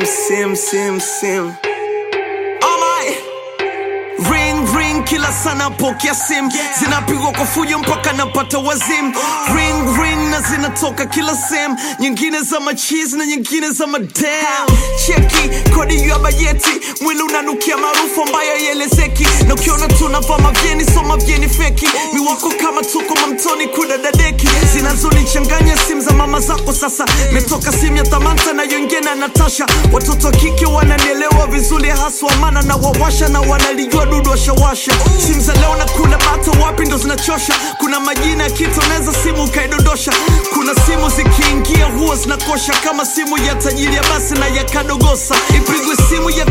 sim. Ring kila sana pokea sim, zinapigwa kwa fujo mpaka napata wazim. Ring na zinatoka kila sim, nyingine za machizi na nyingine za madam. Cheki kodi ya bajeti, mwili unanukia maarufu ambayo yelezeki. Na ukiona tunavaa mavyeni, so mavyeni feki. Mi wako kama tuko mamtoni kudadadeki. Zinazonichanganya sim za mama zako sasa. Metoka sim ya Tamanta na Yongena na Natasha. Watoto wa kike wananielewa vizuri haswa, maana na wawasha na wanalijua dudu washawasha. Simu za leo na kuna bata wapi ndo zinachosha. Kuna majina ya kitu neza simu ukaidodosha. Kuna simu zikiingia huwa zinakosha, kama simu ya tajiri ya basi na ya kadogosa. Ipigwe simu ya